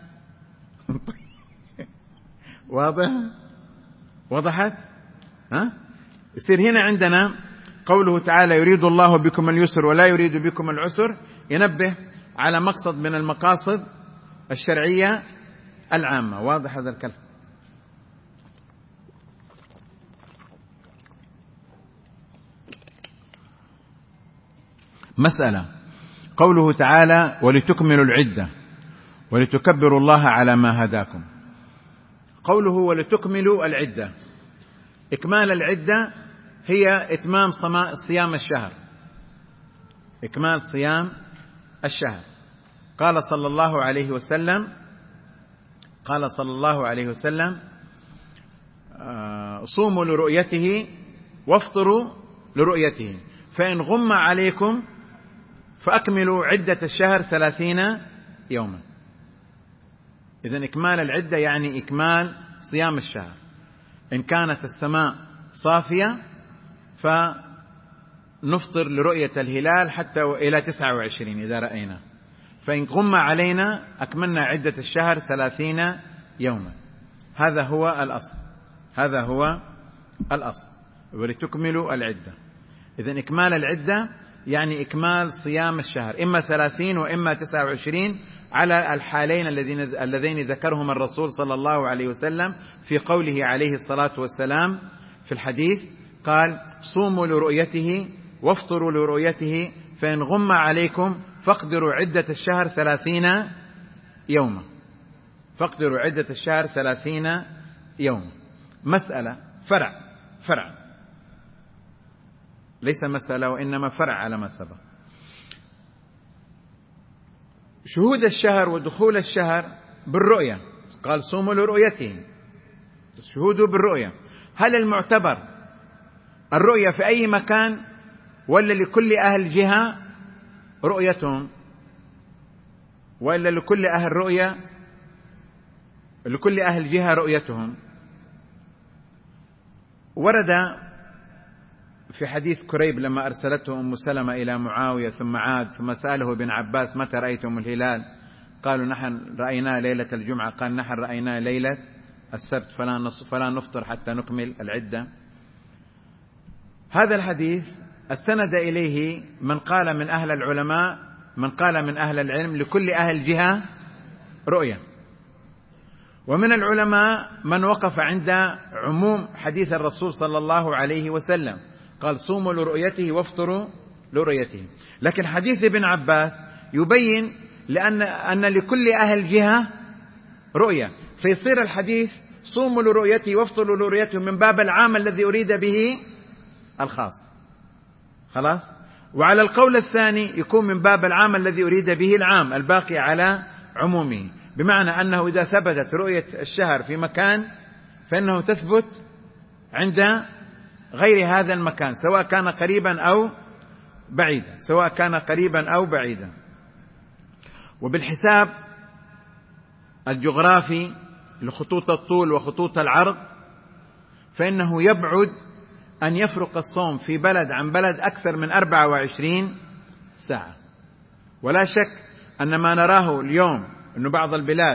وضحت؟ يصير هنا عندنا قوله تعالى يريد الله بكم اليسر ولا يريد بكم العسر، ينبه على مقصد من المقاصد الشرعية العامة. واضح هذا الكلام؟ مسألة قوله تعالى ولتكملوا العدة ولتكبروا الله على ما هداكم. قوله ولتكملوا العدة، إكمال العدة هي إتمام صيام الشهر، إكمال صيام الشهر. قال صلى الله عليه وسلم صوموا لرؤيته وافطروا لرؤيته، فإن غم عليكم فأكملوا عدة الشهر 30 يوما. إذن إكمال العدة يعني إكمال صيام الشهر. إن كانت السماء صافية فنفطر لرؤية الهلال حتى إلى 29 إذا رأينا، فإن غم علينا أكملنا عدة الشهر 30 يوما. هذا هو الأصل، هذا هو الأصل، ولتكملوا العدة. إذن إكمال العدة يعني إكمال صيام الشهر، إما 30 وإما 29 على الحالين اللذين ذكرهما الرسول صلى الله عليه وسلم في قوله عليه الصلاة والسلام في الحديث، قال: صوموا لرؤيته وافطروا لرؤيته، فإن غم عليكم فاقدروا عدة الشهر 30 يوما، فاقدروا عدة الشهر 30 يوما. مسألة فرع ليس مسألة وإنما فرع على ما سبق. شهود الشهر ودخول الشهر بالرؤية، قال: صوموا لرؤيته، شهوده بالرؤية. هل المعتبر الرؤية في أي مكان ولا لكل أهل جهة رؤيتهم، وإلا لكل أهل رؤية، لكل أهل جهة رؤيتهم؟ ورد في حديث كريب لما أرسلته أم سلمة إلى معاوية ثم عاد ثم سأله ابن عباس: متى رأيتم الهلال؟ قالوا: نحن رأيناه ليلة الجمعة. قال: نحن رأيناه ليلة السبت، فلا نفطر حتى نكمل العدة. هذا الحديث استند إليه من قال من أهل العلماء، من قال من أهل العلم لكل أهل جهة رؤية، ومن العلماء من وقف عند عموم حديث الرسول صلى الله عليه وسلم، قال: صوموا لرؤيته وافطروا لرؤيته. لكن حديث ابن عباس يبين أن لكل أهل جهة رؤية، فيصير الحديث صوموا لرؤيته وافطروا لرؤيته من باب العام الذي أريد به الخاص، خلاص. وعلى القول الثاني يكون من باب العام الذي أريد به العام الباقي على عمومه، بمعنى أنه إذا ثبتت رؤية الشهر في مكان فإنه تثبت عند غير هذا المكان، سواء كان قريبا أو بعيدا، سواء كان قريبا أو بعيدا. وبالحساب الجغرافي لخطوط الطول وخطوط العرض، فإنه يبعد أن يفرق الصوم في بلد عن بلد أكثر من 24 ساعة. ولا شك أن ما نراه اليوم أن بعض البلاد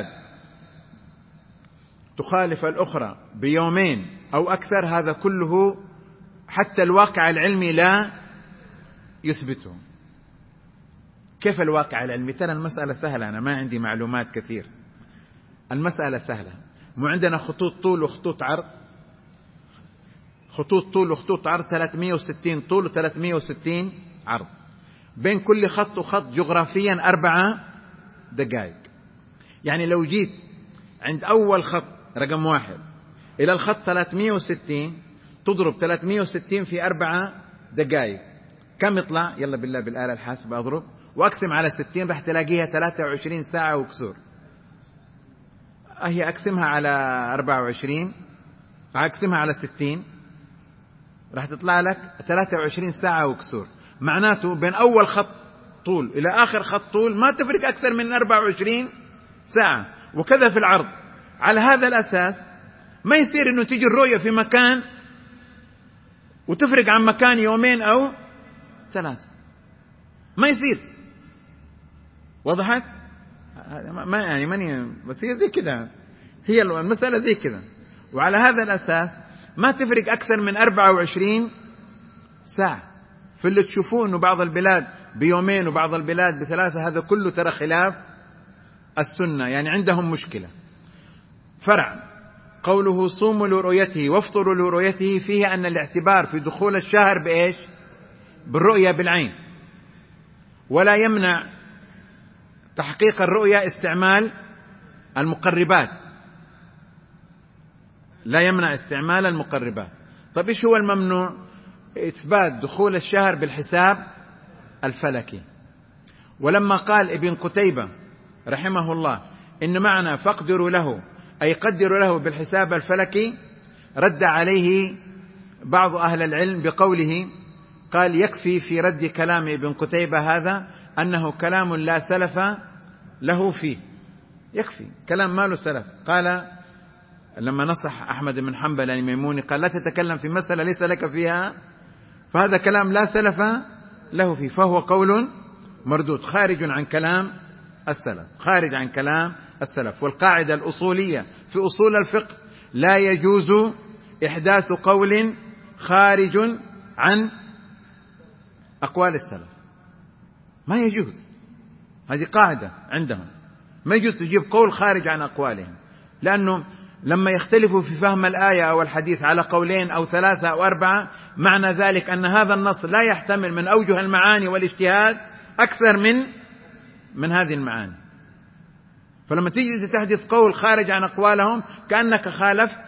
تخالف الأخرى بيومين أو أكثر، هذا كله حتى الواقع العلمي لا يثبته. كيف الواقع العلمي؟ ترى المسألة سهلة، أنا ما عندي معلومات كثير، المسألة سهلة. مو عندنا خطوط طول وخطوط عرض؟ خطوط طول وخطوط عرض 360 طول و360 عرض، بين كل خط وخط جغرافيا 4 دقائق. يعني لو جيت عند أول خط رقم 1 إلى الخط 360 تضرب 360 في 4 دقائق، كم يطلع؟ يلا بالله بالآلة الحاسبة أضرب وأقسم على 60 راح تلاقيها 23 ساعة وكسور. هي أقسمها على 24، أقسمها على 60 راح تطلع لك 23 ساعة وكسور. معناته بين أول خط طول إلى آخر خط طول ما تفرق أكثر من 24 ساعة، وكذا في العرض. على هذا الأساس ما يصير أنه تيجي الرؤية في مكان وتفرق عن مكان يومين أو 3، ما يصير. وضحت؟ ما يعني ماني بس هي زي كده، هي المسألة زي كده. وعلى هذا الأساس ما تفرق أكثر من 24 ساعة. في اللي تشوفوه أنه بعض البلاد بيومين وبعض البلاد ب3، هذا كله ترى خلاف السنة، يعني عندهم مشكلة. فرع قوله صوموا لرؤيته وافطروا لرؤيته فيه أن الاعتبار في دخول الشهر بإيش؟ بالرؤية بالعين، ولا يمنع تحقيق الرؤية استعمال المقربات، لا يمنع استعمال المقربات. طيب إيش هو الممنوع؟ إثبات دخول الشهر بالحساب الفلكي. ولما قال ابن قتيبة رحمه الله إن معنى فاقدروا له أي قدروا له بالحساب الفلكي، رد عليه بعض أهل العلم بقوله، قال يكفي في رد كلام ابن قتيبة هذا أنه كلام لا سلف له فيه، يكفي كلام ما له سلف. قال لما نصح أحمد بن حنبل الميموني قال لا تتكلم في مسألة ليس لك فيها، فهذا كلام لا سلف له فيه، فهو قول مردود خارج عن كلام السلف، خارج عن كلام السلف. والقاعدة الأصولية في أصول الفقه لا يجوز إحداث قول خارج عن أقوال السلف، ما يجوز، هذه قاعدة عندهم، ما يجوز تجيب قول خارج عن أقوالهم، لأنه لما يختلفوا في فهم الآية أو الحديث على قولين أو ثلاثة أو أربعة، معنى ذلك أن هذا النص لا يحتمل من أوجه المعاني والاجتهاد أكثر من هذه المعاني. فلما تيجي تحدث قول خارج عن أقوالهم كأنك خالفت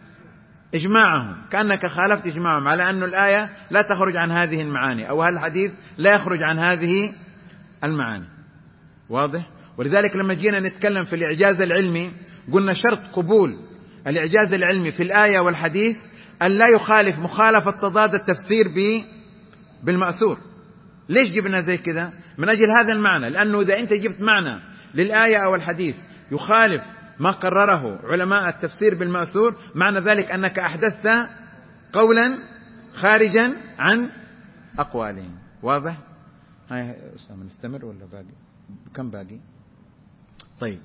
إجماعهم على أن الآية لا تخرج عن هذه المعاني أو الحديث لا يخرج عن هذه المعاني. واضح؟ ولذلك لما جينا نتكلم في الإعجاز العلمي قلنا شرط قبول الإعجاز العلمي في الآية والحديث أن لا يخالف مخالفة تضاد التفسير بالمأثور. ليش جبنا زي كذا؟ من أجل هذا المعنى، لأنه إذا أنت جبت معنى للآية أو الحديث يخالف ما قرره علماء التفسير بالمأثور، معنى ذلك أنك أحدثت قولا خارجا عن أقوالهم. واضح؟ هاي أسامة نستمر ولا باقي؟ كم باقي؟ طيب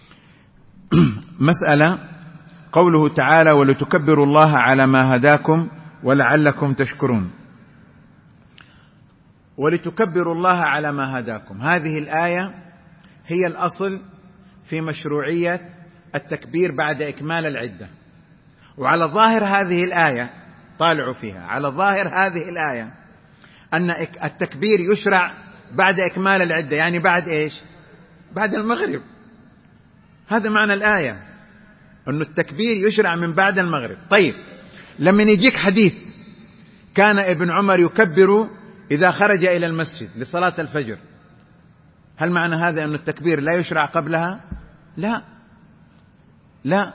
مسألة قوله تعالى ولتكبروا الله على ما هداكم ولعلكم تشكرون. ولتكبروا الله على ما هداكم، هذه الآية هي الأصل في مشروعية التكبير بعد إكمال العدة. وعلى ظاهر هذه الآية، طالعوا فيها، على ظاهر هذه الآية أن التكبير يشرع بعد إكمال العدة، يعني بعد إيش؟ بعد المغرب. هذا معنى الآية، أن التكبير يشرع من بعد المغرب. طيب لما يجيك حديث كان ابن عمر يكبر إذا خرج إلى المسجد لصلاة الفجر، هل معنى هذا أن التكبير لا يشرع قبلها؟ لا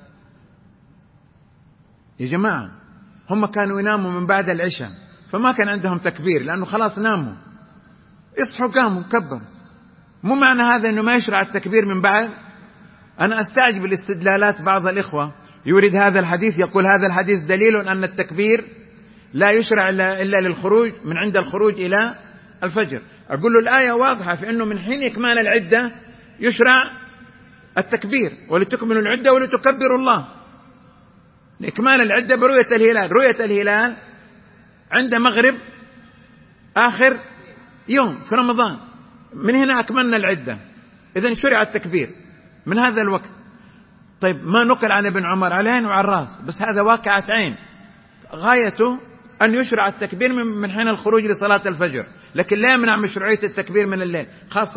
يا جماعة، هم كانوا يناموا من بعد العشاء فما كان عندهم تكبير، لأنه خلاص ناموا، اصحوا قاموا كبروا. مو معنى هذا أنه ما يشرع التكبير من بعد. أنا أستعجب الاستدلالات، بعض الإخوة يورد هذا الحديث يقول هذا الحديث دليل أن التكبير لا يشرع إلا للخروج من عند الخروج إلى الفجر. أقول له الآية واضحة في أنه من حين إكمال العدة يشرع التكبير، ولتكملوا العدة ولتكبروا الله. لإكمال العدة برؤية الهلال، رؤية الهلال عند مغرب آخر يوم في رمضان، من هنا أكملنا العدة، إذن شرع التكبير من هذا الوقت. طيب ما نقل عن ابن عمر على العين وعلى الراس، بس هذا واقعة عين، غايته أن يشرع التكبير من حين الخروج لصلاة الفجر، لكن لا يمنع مشروعية التكبير من الليل، خاصة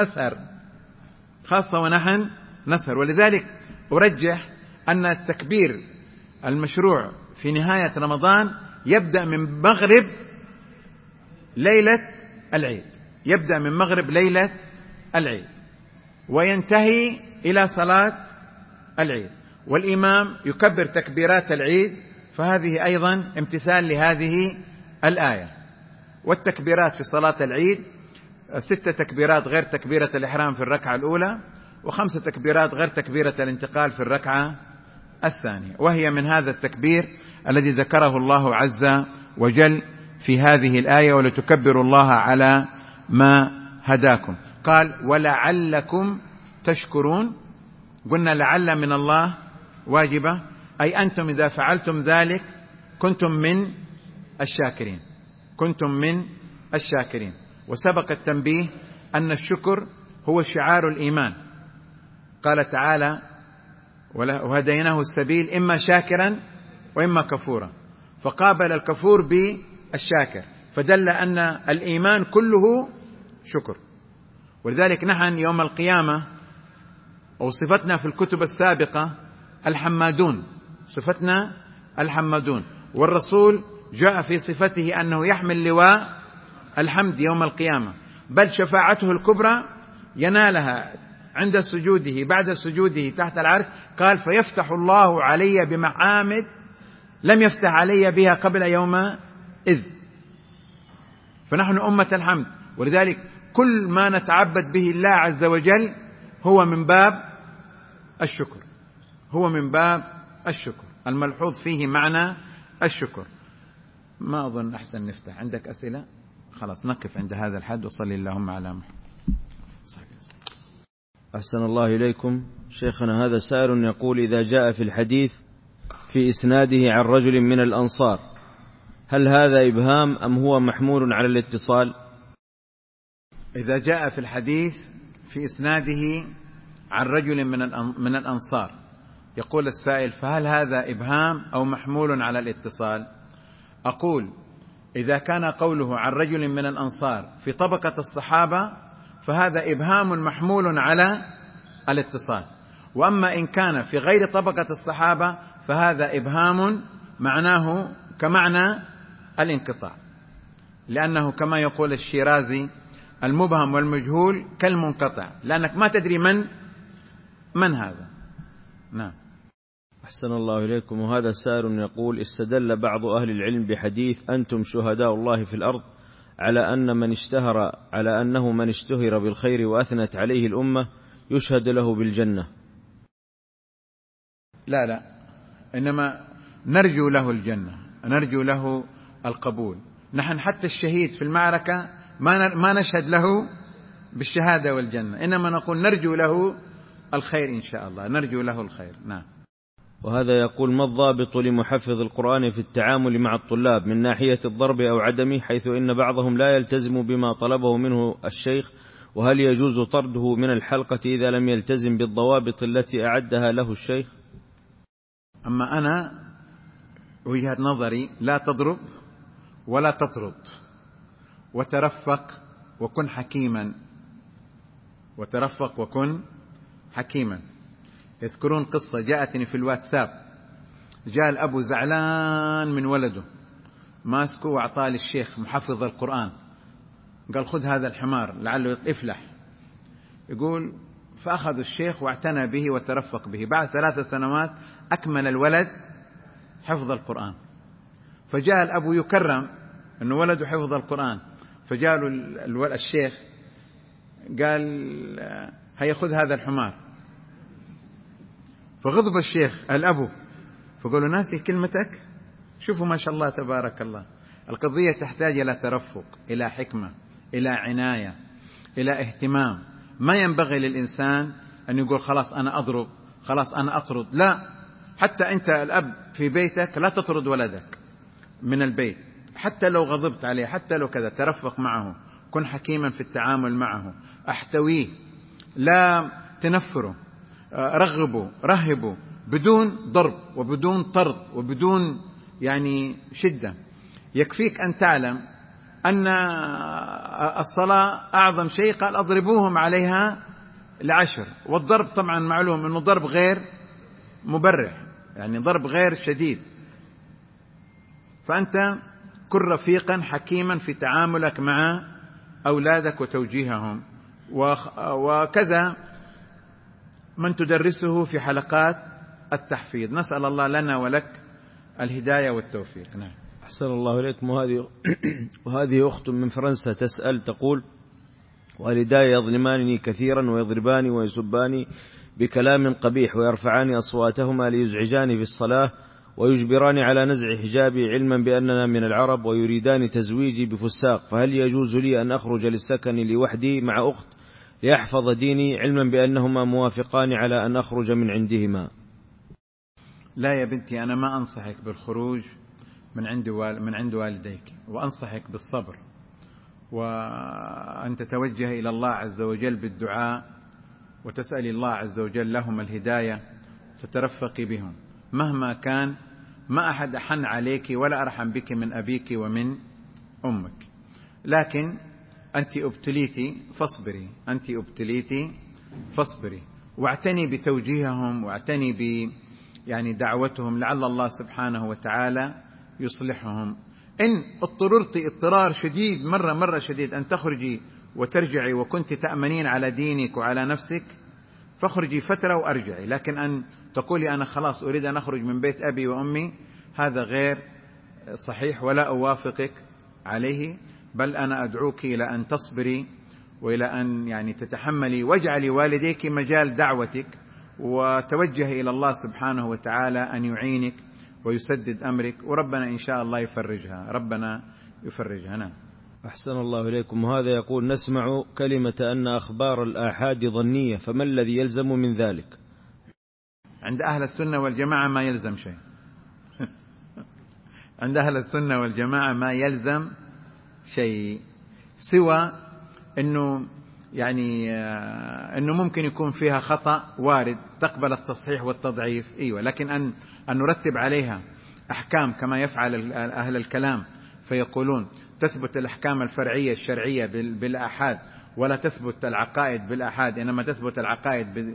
ونحن نسهر. ولذلك أرجح أن التكبير المشروع في نهاية رمضان يبدأ من مغرب ليلة العيد، وينتهي إلى صلاة العيد، والإمام يكبر تكبيرات العيد، فهذه أيضا امتثال لهذه الآية. والتكبيرات في صلاة العيد 6 تكبيرات غير تكبيرة الإحرام في الركعة الأولى، و5 تكبيرات غير تكبيرة الانتقال في الركعة الثانية، وهي من هذا التكبير الذي ذكره الله عز وجل في هذه الآية ولتكبروا الله على ما هداكم. قال ولعلكم تشكرون. قلنا لعل من الله واجبة، أي أنتم إذا فعلتم ذلك كنتم من الشاكرين. وسبق التنبيه أن الشكر هو شعار الإيمان، قال تعالى وهديناه السبيل إما شاكرا وإما كفورا، فقابل الكفور بالشاكر، فدل أن الإيمان كله شكر. ولذلك نحن يوم القيامة وصفتنا في الكتب السابقة الحمادون، والرسول جاء في صفته أنه يحمل لواء الحمد يوم القيامة، بل شفاعته الكبرى ينالها عند سجوده بعد سجوده تحت العرش، قال فيفتح الله علي بمحامد لم يفتح علي بها قبل يوم إذ. فنحن أمة الحمد، ولذلك كل ما نتعبد به الله عز وجل هو من باب الشكر، الملحوظ فيه معنى الشكر. ما أظن أحسن نفتح. عندك أسئلة؟ خلاص نقف عند هذا الحد، وصلي اللهم على محمد. أحسن الله إليكم. شيخنا هذا سائل يقول: إذا جاء في الحديث في إسناده عن رجل من الأنصار، هل هذا إبهام أم هو محمول على الاتصال؟ إذا جاء في الحديث في إسناده عن رجل من الأنصار، يقول السائل: فهل هذا إبهام أو محمول على الاتصال؟ أقول: إذا كان قوله عن رجل من الأنصار في طبقة الصحابة فهذا إبهام محمول على الاتصال، وأما إن كان في غير طبقة الصحابة فهذا إبهام معناه كمعنى الانقطاع، لأنه كما يقول الشيرازي: المبهم والمجهول كالمنقطع، لأنك ما تدري من هذا. نعم. أحسن الله إليكم. وهذا سائل يقول: استدل بعض أهل العلم بحديث أنتم شهداء الله في الأرض على أنه من اشتهر بالخير وأثنت عليه الأمة يشهد له بالجنة. لا، إنما نرجو له الجنة، نرجو له القبول. نحن حتى الشهيد في المعركة ما نشهد له بالشهادة والجنة، إنما نقول نرجو له الخير إن شاء الله، نرجو له الخير. نعم. وهذا يقول: ما الضابط لمحفظ القرآن في التعامل مع الطلاب من ناحية الضرب أو عدمه، حيث إن بعضهم لا يلتزم بما طلبه منه الشيخ، وهل يجوز طرده من الحلقة إذا لم يلتزم بالضوابط التي أعدها له الشيخ؟ أما أنا وجهة نظري: لا تضرب ولا تطرد، وترفق وكن حكيما، وترفق وكن حكيما. يذكرون قصة جاءتني في الواتساب: جاء الأب زعلان من ولده، ماسكه وأعطاه للشيخ محفظ القرآن، قال: خذ هذا الحمار لعله يفلح. يقول: فأخذ الشيخ واعتنى به وترفق به. بعد 3 سنوات أكمل الولد حفظ القرآن، فجاء الأب يكرم أنه ولده حفظ القرآن، فجاء الشيخ قال: هيا خذ هذا الحمار. فغضب الشيخ الأب، فقالوا: ناسي كلمتك؟ شوفوا ما شاء الله تبارك الله. القضية تحتاج إلى ترفق، إلى حكمة، إلى عناية، إلى اهتمام. ما ينبغي للإنسان أن يقول: خلاص أنا أضرب، خلاص أنا أطرد. لا، حتى أنت الأب في بيتك لا تطرد ولدك من البيت، حتى لو غضبت عليه، حتى لو كذا، ترفق معه، كن حكيما في التعامل معه، احتويه، لا تنفره، رغبه، رهبه، بدون ضرب وبدون طرد وبدون شدة. يكفيك أن تعلم أن الصلاة أعظم شيء، قال: أضربوهم عليها ل10. والضرب طبعا معلوم أنه ضرب غير مبرح، ضرب غير شديد. فأنت كن رفيقا حكيما في تعاملك مع أولادك وتوجيههم، وكذا من تدرسه في حلقات التحفيظ. نسأل الله لنا ولك الهداية والتوفيق. نعم. أحسن الله إليكم. وهذه أخت من فرنسا تسأل تقول: والداي يظلمانني كثيرا ويضرباني ويسباني بكلام قبيح ويرفعان أصواتهما ليزعجاني في الصلاة ويجبراني على نزع حجابي، علما بأننا من العرب، ويريدان تزويجي بفساق، فهل يجوز لي أن أخرج للسكن لوحدي مع أخت ليحفظ ديني، علما بأنهما موافقان على أن أخرج من عندهما؟ لا يا بنتي، أنا ما أنصحك بالخروج من عند والديك، وأنصحك بالصبر، وأن تتوجه إلى الله عز وجل بالدعاء، وتسأل الله عز وجل لهم الهداية، تترفقي بهم مهما كان. ما أحد أحن عليك ولا أرحم بك من أبيك ومن أمك، لكن أنت ابتليتي فاصبري، أنت ابتليتي فاصبري، واعتني بتوجيههم، واعتني دعوتهم، لعل الله سبحانه وتعالى يصلحهم. إن اضطررت اضطرار شديد مرة شديد أن تخرجي وترجعي وكنت تأمنين على دينك وعلى نفسك، فاخرجي فترة وأرجعي. لكن أن تقولي أنا خلاص أريد أن أخرج من بيت أبي وأمي، هذا غير صحيح ولا أوافقك عليه، بل أنا أدعوك إلى أن تصبري، وإلى أن تتحملي، واجعلي والديك مجال دعوتك وتوجه إلى الله سبحانه وتعالى أن يعينك ويسدد أمرك، وربنا إن شاء الله يفرجها، ربنا يفرجها. نعم. أحسن الله إليكم. وهذا يقول: نسمع كلمة أن أخبار الآحاد ظنية، فما الذي يلزم من ذلك؟ عند أهل السنة والجماعة ما يلزم شيء. عند أهل السنة والجماعة ما يلزم شيء، سوى أنه يعني أنه ممكن يكون فيها خطأ وارد تقبل التصحيح والتضعيف، أيوة، لكن أن نرتب عليها أحكام كما يفعل أهل الكلام، فيقولون تثبت الأحكام الفرعية الشرعية بالآحاد ولا تثبت العقائد بالآحاد، إنما تثبت العقائد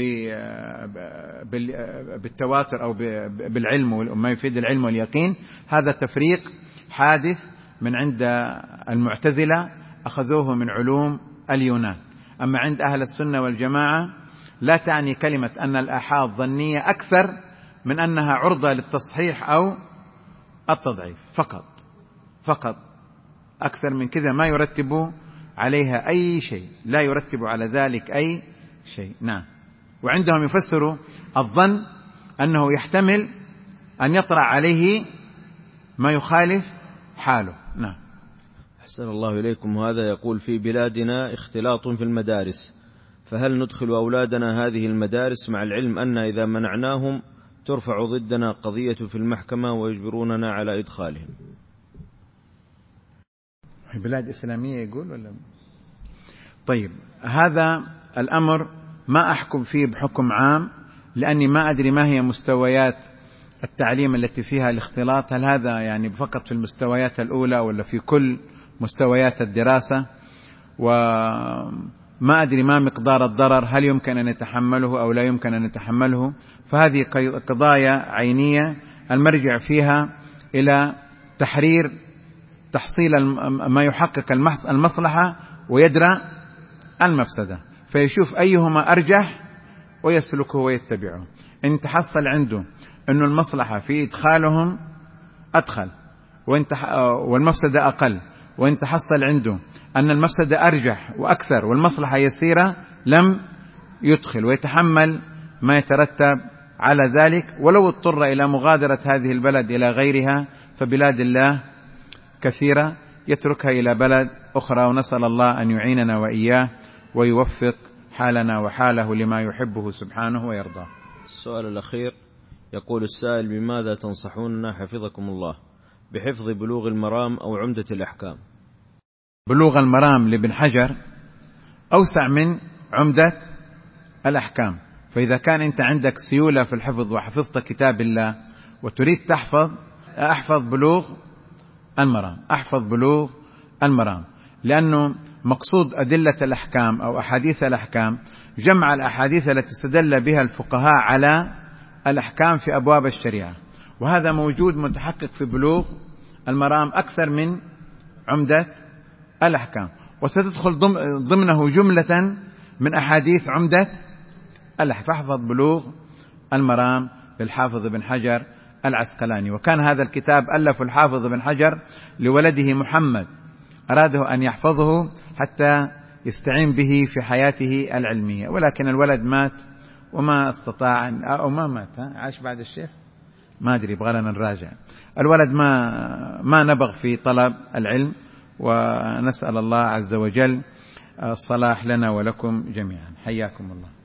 بالتواتر أو بالعلم وما يفيد العلم واليقين. هذا تفريق حادث من عند المعتزلة، أخذوه من علوم اليونان. أما عند أهل السنة والجماعة لا تعني كلمة أن الآحاد ظنية أكثر من أنها عرضة للتصحيح أو التضعيف فقط، أكثر من كذا ما يرتب عليها أي شيء، لا يرتب على ذلك أي شيء. نعم. وعندهم يفسروا الظن أنه يحتمل أن يطرأ عليه ما يخالف حاله. نعم. أحسن الله إليكم. وهذا يقول: في بلادنا اختلاط في المدارس، فهل ندخل أولادنا هذه المدارس مع العلم أن إذا منعناهم ترفع ضدنا قضية في المحكمة ويجبروننا على إدخالهم؟ بلاد إسلامية يقول ولا؟ طيب، هذا الأمر ما أحكم فيه بحكم عام، لأني ما أدري ما هي مستويات التعليم التي فيها الاختلاط، هل هذا يعني فقط في المستويات الأولى ولا في كل مستويات الدراسة، وما أدري ما مقدار الضرر، هل يمكن أن يتحمله أو لا يمكن أن يتحمله. فهذه قضايا عينية المرجع فيها إلى تحصيل ما يحقق المصلحة ويدرى المفسدة، فيشوف أيهما أرجح ويسلكه ويتبعه. إن تحصل عنده أن المصلحة في إدخالهم أدخل والمفسدة أقل، وإن تحصل عنده أن المفسدة أرجح وأكثر والمصلحة يسيرة لم يدخل، ويتحمل ما يترتب على ذلك، ولو اضطر إلى مغادرة هذه البلد إلى غيرها، فبلاد الله كثيرة، يتركها إلى بلد أخرى. ونسأل الله أن يعيننا وإياه ويوفق حالنا وحاله لما يحبه سبحانه ويرضاه. السؤال الأخير يقول السائل: بماذا تنصحوننا حفظكم الله بحفظ بلوغ المرام أو عمدة الأحكام؟ بلوغ المرام لابن حجر أوسع من عمدة الأحكام، فإذا كان أنت عندك سيولة في الحفظ وحفظت كتاب الله وتريد أحفظ بلوغ المرام، لأنه مقصود أدلة الأحكام أو أحاديث الأحكام جمع الأحاديث التي استدل بها الفقهاء على الأحكام في أبواب الشريعة، وهذا موجود متحقق في بلوغ المرام أكثر من عمدة الأحكام، وستدخل ضمنه جملة من أحاديث عمدة الأحكام. فاحفظ بلوغ المرام للحافظ ابن حجر العسقلاني. وكان هذا الكتاب ألف الحافظ ابن حجر لولده محمد، أراده أن يحفظه حتى يستعين به في حياته العلمية، ولكن الولد مات وما استطاع أو ما مات، عاش بعد الشيخ، ما أدري، بغلنا نراجع. الولد ما نبغ في طلب العلم، ونسأل الله عز وجل الصلاح لنا ولكم جميعا. حياكم الله.